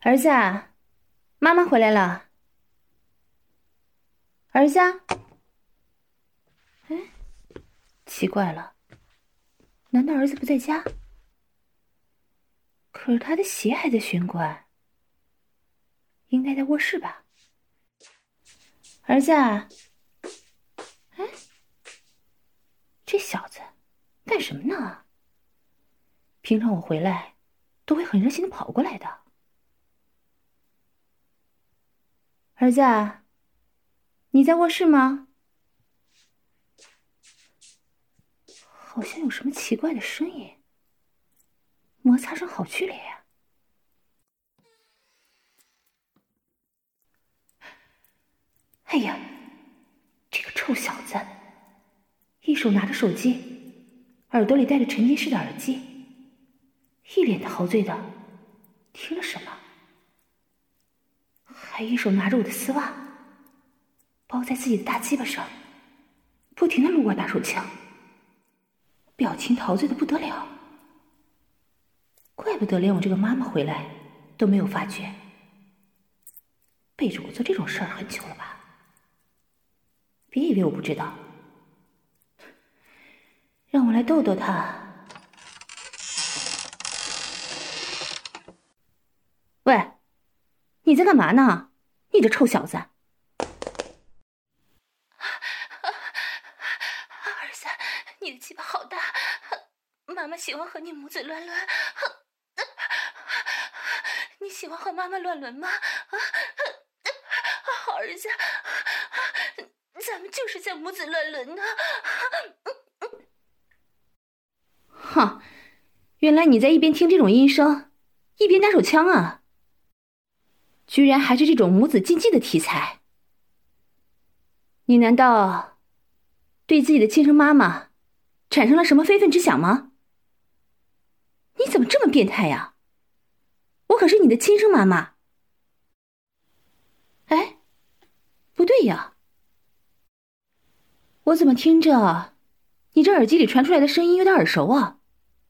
儿子啊，妈妈回来了。儿子啊，哎，奇怪了，难道儿子不在家？可是他的鞋还在玄关，应该在卧室吧？儿子啊，哎，这小子干什么呢？平常我回来都会很热心的跑过来的。儿子啊，你在卧室吗？好像有什么奇怪的声音，摩擦声好剧烈呀。哎呀，这个臭小子，一手拿着手机，耳朵里戴着沉浸式的耳机，一脸的陶醉的听了什么，还一手拿着我的丝袜，包在自己的大鸡巴上，不停的撸我打手枪，表情陶醉的不得了。怪不得连我这个妈妈回来都没有发觉，背着我做这种事儿很久了吧？别以为我不知道，让我来逗逗他。喂，你在干嘛呢？你这臭小子！儿子，你的鸡巴好大，妈妈喜欢和你母子乱伦。你喜欢和妈妈乱伦吗？儿子，咱们就是在母子乱伦呢。哼，原来你在一边听这种音声，一边打手枪啊！居然还是这种母子禁忌的题材。你难道对自己的亲生妈妈产生了什么非分之想吗？你怎么这么变态呀？我可是你的亲生妈妈。哎，不对呀，我怎么听着你这耳机里传出来的声音有点耳熟啊？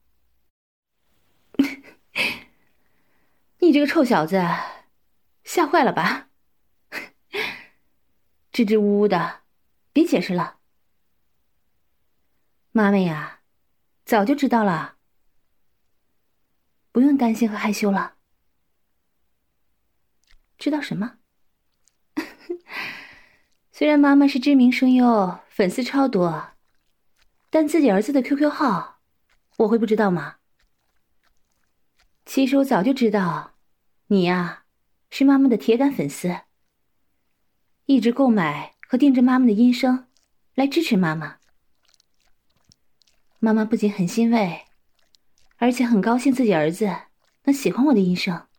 你这个臭小子，吓坏了吧？支支吾吾的，别解释了。妈妈呀，早就知道了，不用担心和害羞了。知道什么？虽然妈妈是知名声优，粉丝超多，但自己儿子的 QQ 号，我会不知道吗？其实我早就知道，你呀，是妈妈的铁杆粉丝，一直购买和订制妈妈的音声，来支持妈妈。妈妈不仅很欣慰，而且很高兴自己儿子能喜欢我的音声。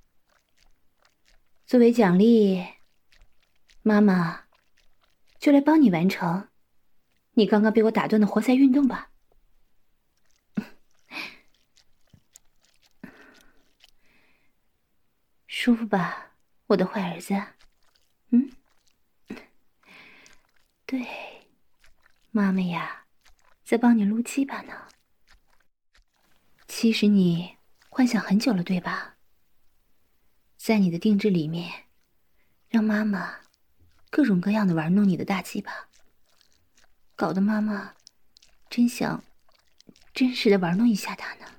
作为奖励，妈妈就来帮你完成你刚刚被我打断的活塞运动吧。舒服吧，我的坏儿子？嗯，对，妈妈呀，在帮你撸鸡巴呢。其实你幻想很久了，对吧？在你的定制里面，让妈妈各种各样的玩弄你的大鸡巴，搞得妈妈真想真实的玩弄一下他呢。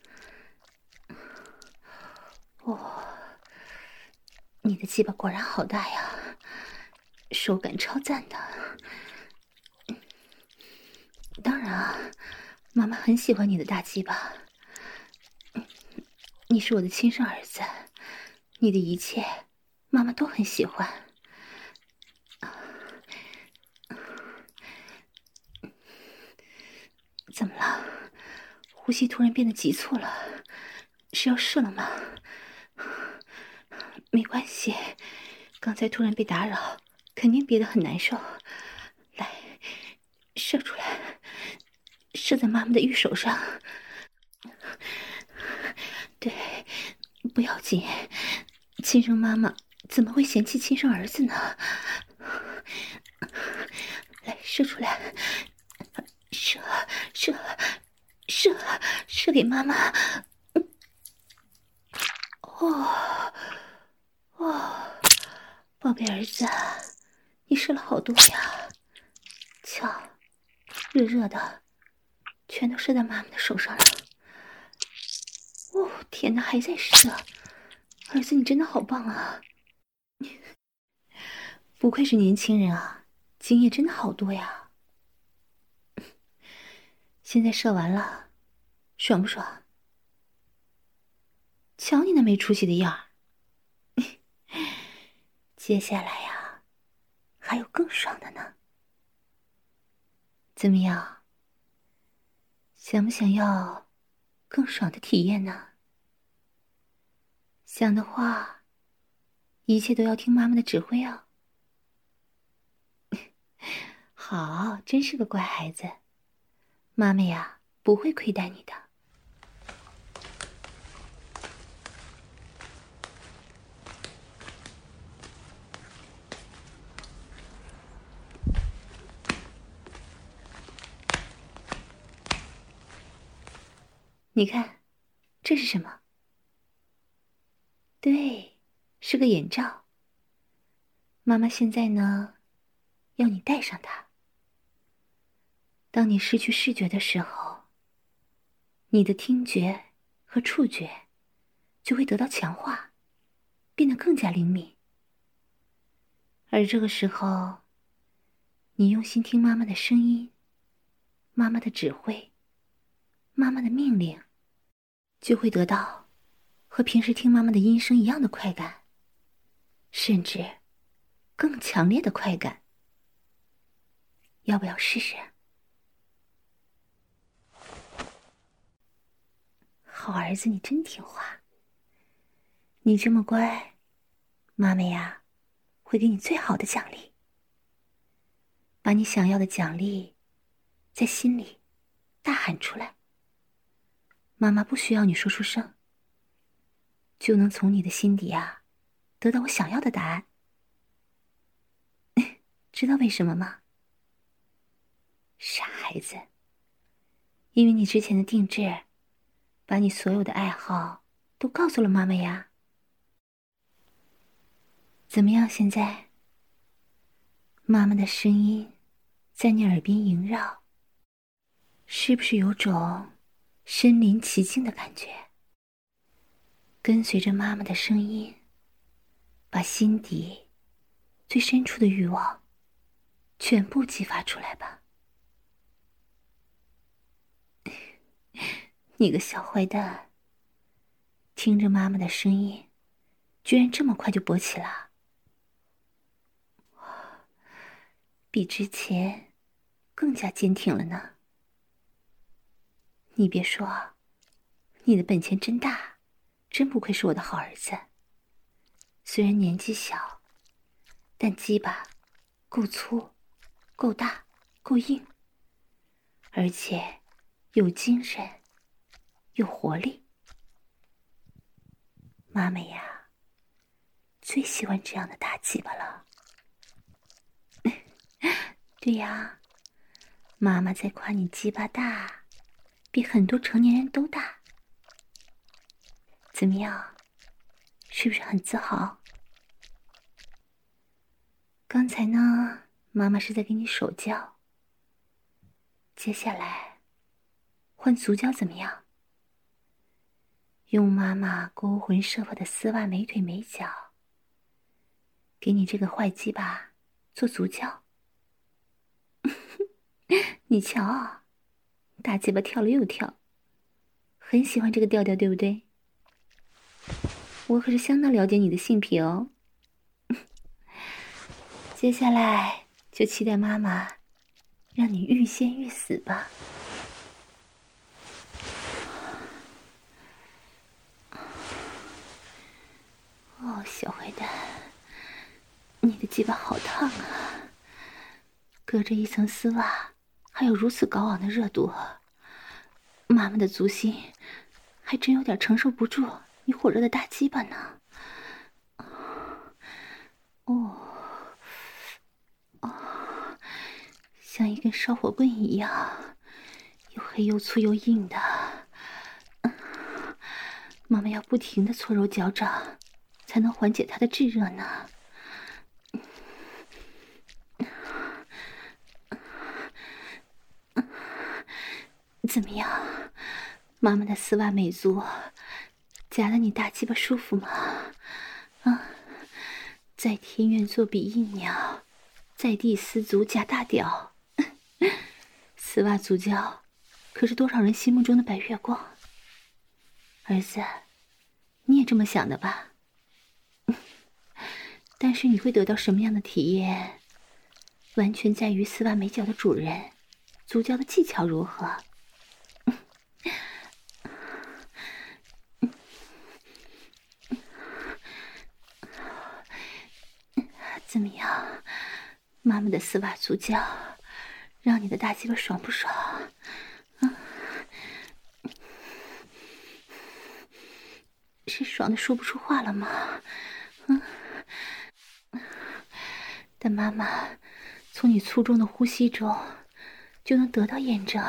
哦，你的鸡巴果然好大呀，手感超赞的。当然啊，妈妈很喜欢你的大鸡巴。你是我的亲生儿子，你的一切妈妈都很喜欢。怎么了？呼吸突然变得急促了，是要射了吗？没关系，刚才突然被打扰，肯定憋得很难受。来，射出来，射在妈妈的玉手上。对，不要紧，亲生妈妈怎么会嫌弃亲生儿子呢？来，射出来，射射射给妈妈。哦， 哦哦，宝贝儿子，你射了好多呀！瞧，热热的，全都射在妈妈的手上了。哦，天哪，还在射！儿子，你真的好棒啊！不愧是年轻人啊，经验真的好多呀。现在射完了，爽不爽？瞧你那没出息的样儿。接下来呀，还有更爽的呢。怎么样？想不想要更爽的体验呢？想的话，一切都要听妈妈的指挥哦。好，真是个乖孩子，妈妈呀，不会亏待你的。你看，这是什么？对，是个眼罩。妈妈现在呢，要你戴上它。当你失去视觉的时候，你的听觉和触觉就会得到强化，变得更加灵敏。而这个时候，你用心听妈妈的声音，妈妈的指挥，妈妈的命令，就会得到和平时听妈妈的音声一样的快感，甚至更强烈的快感。要不要试试？好儿子，你真听话。你这么乖，妈妈呀，会给你最好的奖励。把你想要的奖励在心里大喊出来。妈妈不需要你说出声，就能从你的心底啊得到我想要的答案。知道为什么吗？傻孩子，因为你之前的定制，把你所有的爱好都告诉了妈妈呀。怎么样？现在，妈妈的声音在你耳边萦绕，是不是有种身临其境的感觉？跟随着妈妈的声音，把心底最深处的欲望全部激发出来吧。你个小坏蛋，听着妈妈的声音，居然这么快就勃起了，比之前更加坚挺了呢。你别说，你的本钱真大，真不愧是我的好儿子。虽然年纪小，但鸡巴够粗、够大、够硬，而且有精神、有活力。妈妈呀，最喜欢这样的大鸡巴了。对呀，妈妈在夸你鸡巴大，比很多成年人都大。怎么样，是不是很自豪？刚才呢，妈妈是在给你手交，接下来换足交怎么样？用妈妈勾魂摄魄的丝袜美腿美脚，给你这个坏鸡巴做足交。你瞧啊，大鸡巴跳了又跳，很喜欢这个调调，对不对？我可是相当了解你的性癖哦。接下来就期待妈妈让你欲仙欲死吧。哦，小坏蛋，你的鸡巴好烫啊！隔着一层丝袜，还有如此高昂的热度，妈妈的足心还真有点承受不住你火热的大鸡巴呢。哦，像一根烧火棍一样，又黑又粗又硬的。 妈妈要不停地搓揉脚掌，才能缓解她的炙热呢。怎么样，妈妈的丝袜美足夹得你大鸡巴舒服吗？啊，在天愿作比翼鸟，在地丝足夹大屌。丝袜足胶可是多少人心目中的白月光。儿子，你也这么想的吧？但是你会得到什么样的体验，完全在于丝袜美脚的主人足胶的技巧如何。怎么样，妈妈的丝袜足胶让你的大鸡巴爽不爽？是爽的说不出话了吗？但妈妈从你粗重的呼吸中就能得到验证。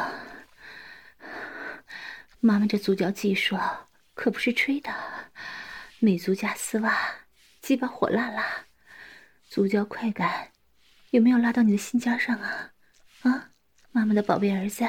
妈妈这足胶技术可不是吹的，美足加丝袜，鸡巴火辣辣，足胶快感有没有拉到你的心尖上啊？啊，妈妈的宝贝儿子。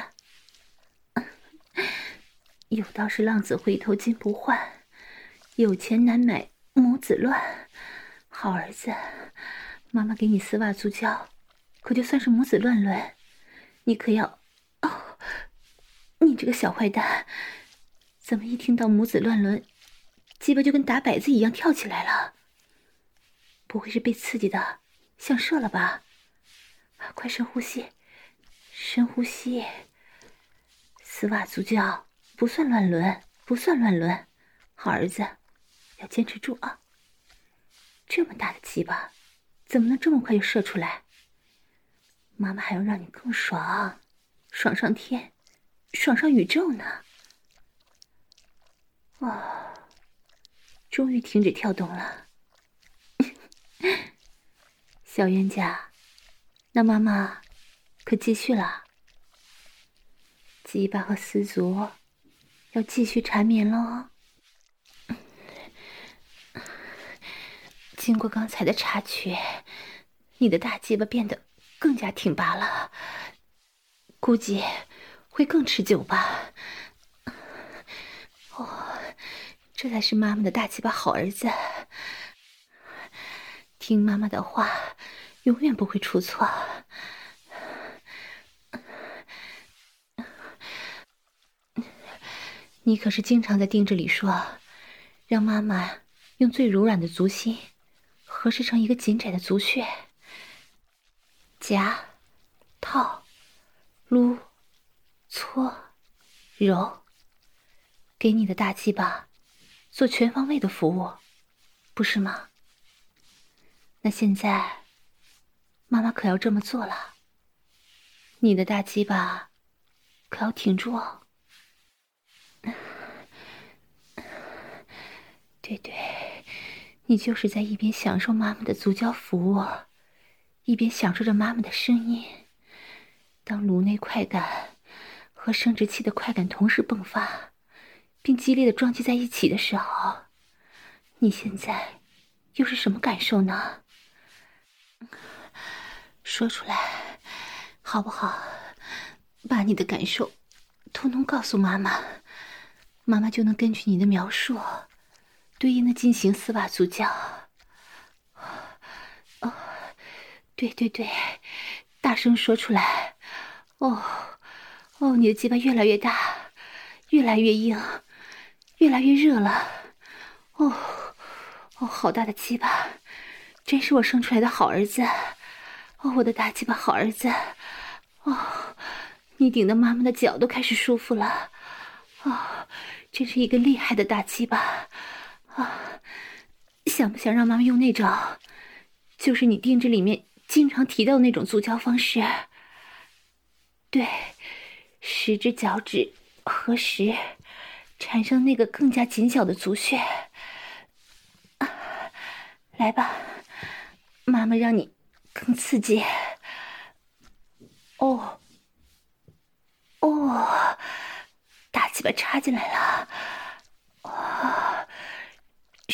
有道是浪子回头金不换，有钱难买母子乱。好儿子，妈妈给你丝袜足胶，可就算是母子乱伦，你可要……哦，你这个小坏蛋，怎么一听到母子乱伦，鸡巴就跟打摆子一样跳起来了？不会是被刺激的想射了吧？快深呼吸，深呼吸。丝袜足胶不算乱伦，不算乱伦，好儿子，要坚持住啊！这么大的鸡巴，怎么能这么快就射出来？妈妈还要让你更爽，爽上天，爽上宇宙呢！哇，终于停止跳动了。小冤家，那妈妈可继续了。鸡巴和丝足要继续缠绵喽。经过刚才的插曲，你的大鸡巴变得更加挺拔了，估计会更持久吧。哦，这才是妈妈的大鸡巴好儿子，听妈妈的话，永远不会出错。你可是经常在定制里说，让妈妈用最柔软的足心合适成一个紧窄的足穴，夹、套、撸、搓、揉，给你的大鸡巴做全方位的服务，不是吗？那现在妈妈可要这么做了，你的大鸡巴可要挺住哦。对对，你就是在一边享受妈妈的足胶服务，一边享受着妈妈的声音。当颅内快感和生殖器的快感同时迸发，并激烈的撞击在一起的时候，你现在又是什么感受呢？说出来好不好？把你的感受通通告诉妈妈，妈妈就能根据你的描述对应的进行丝袜足胶。哦，对对对，大声说出来。哦哦，你的鸡巴越来越大，越来越硬，越来越热了。哦哦，好大的鸡巴，真是我生出来的好儿子。哦，我的大鸡巴好儿子。哦，你顶的妈妈的脚都开始舒服了。哦，真是一个厉害的大鸡巴。啊，想不想让妈妈用那种，就是你定制里面经常提到的那种足胶方式？对，10只脚趾合十，产生那个更加紧小的足穴。来吧，妈妈让你更刺激。哦哦，大鸡巴插进来了。哦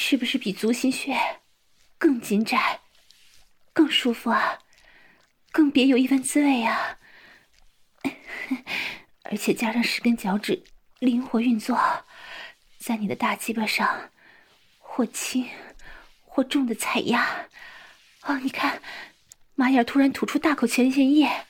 是不是比足心穴更紧窄、更舒服啊？更别有一番滋味啊！而且加上10根脚趾灵活运作，在你的大鸡巴上或轻或重的踩压。哦，你看，马眼突然吐出大口前列液，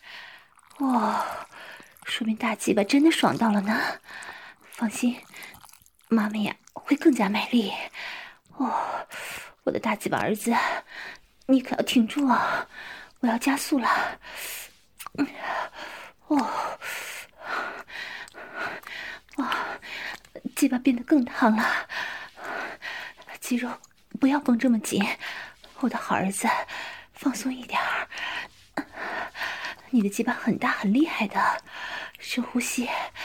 说明大鸡巴真的爽到了呢。放心，妈妈呀会更加卖力。我的大鸡巴儿子，你可要挺住啊！我要加速了。鸡巴变得更烫了，肌肉不要绷这么紧，我的好儿子，放松一点儿。你的鸡巴很大很厉害的，深呼吸，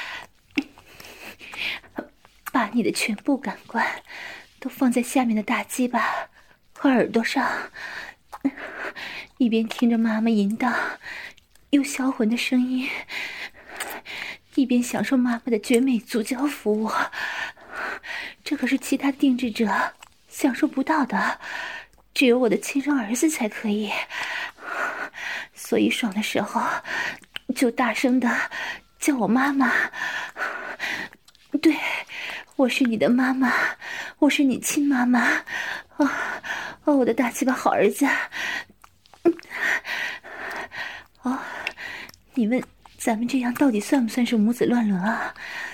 把你的全部感官都放在下面的大鸡巴和耳朵上，一边听着妈妈淫荡又销魂的声音，一边享受妈妈的绝美足交服务。这可是其他定制者享受不到的，只有我的亲生儿子才可以。所以爽的时候就大声的叫我妈妈。对，我是你的妈妈，我是你亲妈妈。我的大鸡巴好儿子。你问咱们这样到底算不算是母子乱伦啊？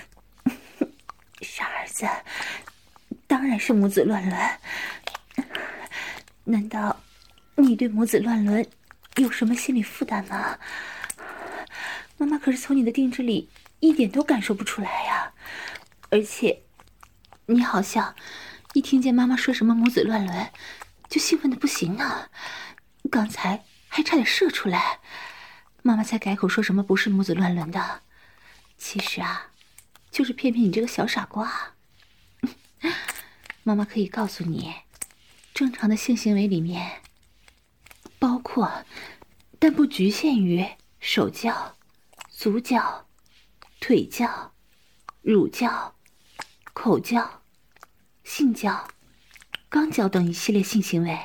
傻儿子，当然是母子乱伦。难道你对母子乱伦有什么心理负担吗？妈妈可是从你的定制里一点都感受不出来呀。而且你好像一听见妈妈说什么母子乱伦就兴奋的不行呢，刚才还差点射出来。妈妈才改口说什么不是母子乱伦的，其实啊，就是骗骗你这个小傻瓜。妈妈可以告诉你，正常的性行为里面包括但不局限于手交、足交、腿交、乳交、口交、性交、肛交等一系列性行为。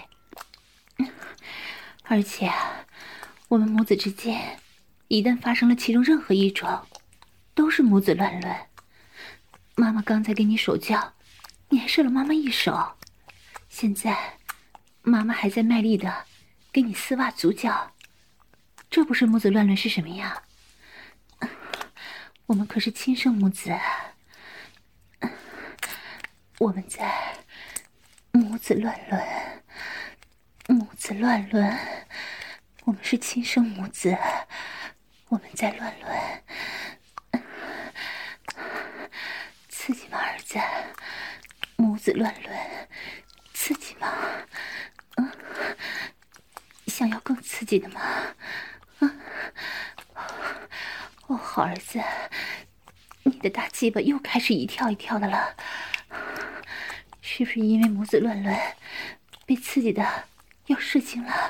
而且我们母子之间一旦发生了其中任何一种，都是母子乱伦。妈妈刚才给你手交，你还射了妈妈一手，现在妈妈还在卖力的给你丝袜足交，这不是母子乱伦是什么呀？我们可是亲生母子，我们在母子乱伦，母子乱伦，我们是亲生母子，我们在乱伦，刺激吗，儿子？母子乱伦，刺激吗？想要更刺激的吗？好儿子，你的大鸡巴又开始一跳一跳的了，是不是因为母子乱伦被刺激的要射精了？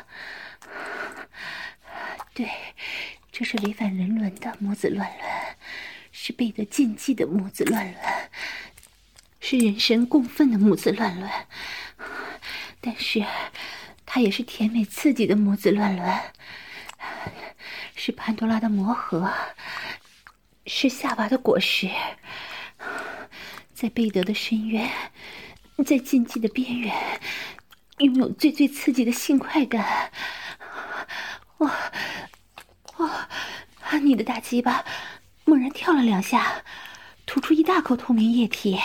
对，这是违反人伦的母子乱伦，是背得禁忌的母子乱伦，是人神共愤的母子乱伦，但是它也是甜美刺激的母子乱伦，是潘多拉的魔盒，是夏娃的果实，在贝德的深渊，在禁忌的边缘，拥有最最刺激的性快感。你的大鸡巴猛然跳了2下，吐出一大口透明液体。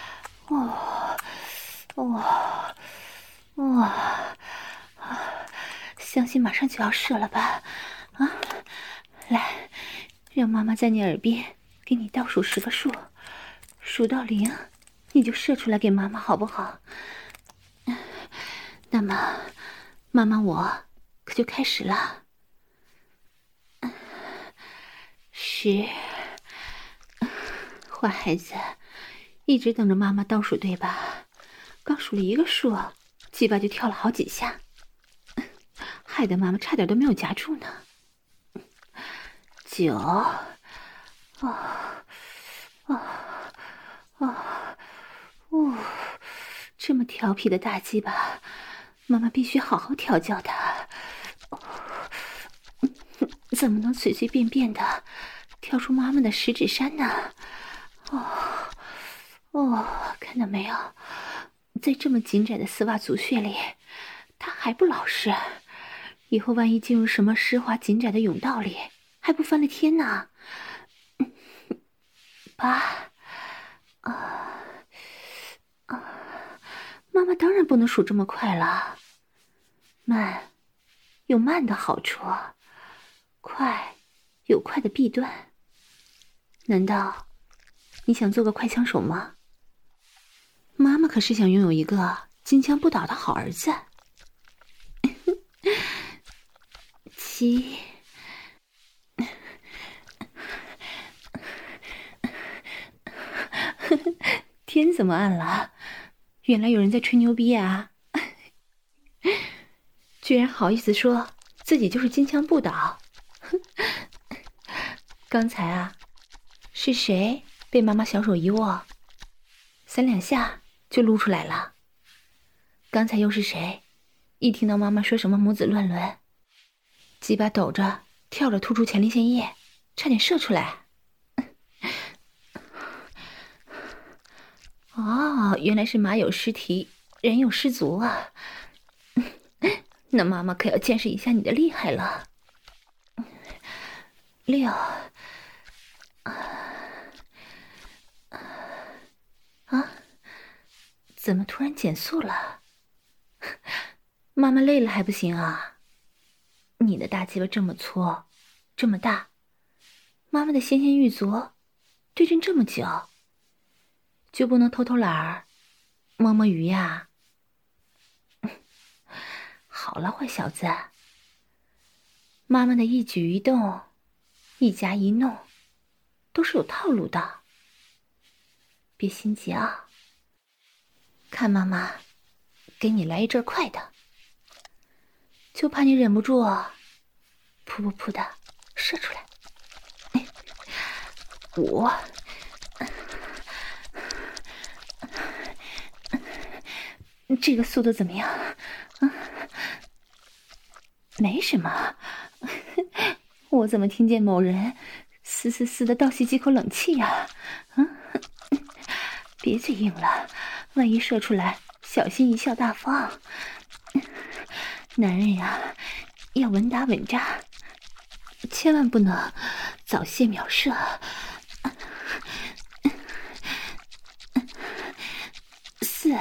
相信马上就要射了吧？来，让妈妈在你耳边给你倒数10个数，数到0，你就射出来给妈妈，好不好？那么，妈妈我可就开始了。10，坏孩子，一直等着妈妈倒数对吧？刚数了1个数，鸡巴就跳了好几下，害得妈妈差点都没有夹住呢。9， 这么调皮的大鸡巴，妈妈必须好好调教它。怎么能随随便便的跳出妈妈的食指山呢？看到没有，在这么紧窄的丝袜足穴里，它还不老实，以后万一进入什么湿滑紧窄的甬道里，还不翻了天呢？爸，妈妈当然不能数这么快了，慢有慢的好处，快有快的弊端。难道你想做个快枪手吗？妈妈可是想拥有一个金枪不倒的好儿子。七，天怎么暗了？原来有人在吹牛逼啊！居然好意思说自己就是金枪不倒。刚才啊，是谁被妈妈小手一握，3两下就撸出来了？刚才又是谁一听到妈妈说什么母子乱伦，鸡巴抖着跳着突出前列腺液，差点射出来？哦，原来是马有失蹄，人有失足啊！那妈妈可要见识一下你的厉害了。6，怎么突然减速了？妈妈累了还不行啊？你的大鸡巴这么粗，这么大，妈妈的纤纤玉足对阵这么久，就不能偷偷懒儿摸摸鱼呀？好了，坏小子，妈妈的一举一动，一夹一弄，都是有套路的，别心急啊！看妈妈给你来一阵快的，就怕你忍不住噗噗噗的射出来。5，这个速度怎么样？没什么。我怎么听见某人嘶嘶嘶的倒吸几口冷气呀？别嘴硬了，万一射出来，小心贻笑大方。男人呀，要稳打稳扎，千万不能早泄秒射。4，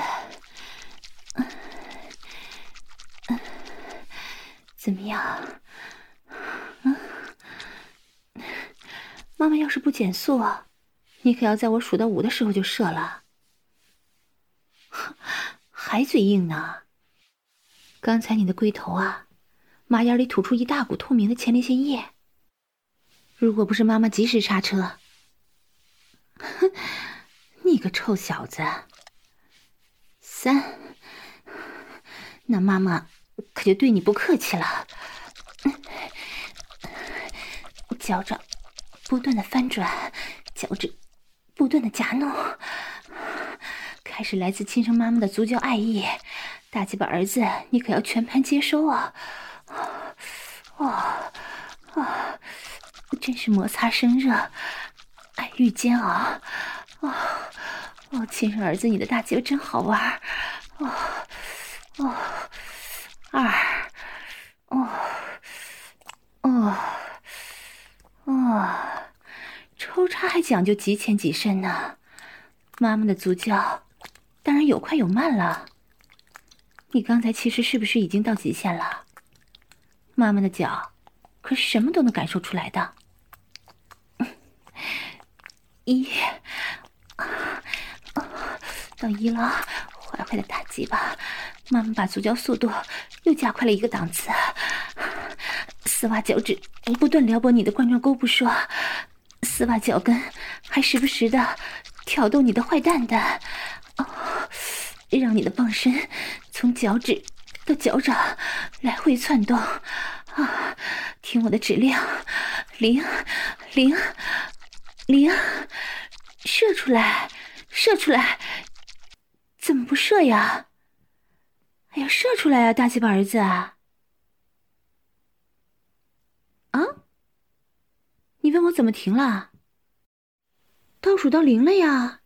怎么样？妈妈要是不减速，你可要在我数到5的时候就射了。还嘴硬呢？刚才你的龟头啊，马眼里吐出一大股透明的前列腺液，如果不是妈妈及时刹车，你个臭小子！3，那妈妈可就对你不客气了。脚掌不断的翻转，脚趾不断的夹弄，开始来自亲生妈妈的足交爱意，大鸡巴儿子你可要全盘接收啊！真是摩擦生热，爱欲煎熬。亲生儿子，你的大鸡巴真好玩。抽插还讲究几浅几深呢？妈妈的足交当然有快有慢了。你刚才其实是不是已经到极限了？妈妈的脚可是什么都能感受出来的。1，到1了，坏坏的大鸡巴！妈妈把足交速度又加快了一个档次，丝袜脚趾不断撩拨你的冠状沟不说，丝袜脚跟还时不时的挑逗你的坏蛋蛋，让你的棒身从脚趾到脚掌来回窜动。听我的指令，0，射出来，射出来！ 怎么不射呀？哎呀，射出来啊，大鸡巴儿子啊！啊？你问我怎么停了？倒数到0了呀。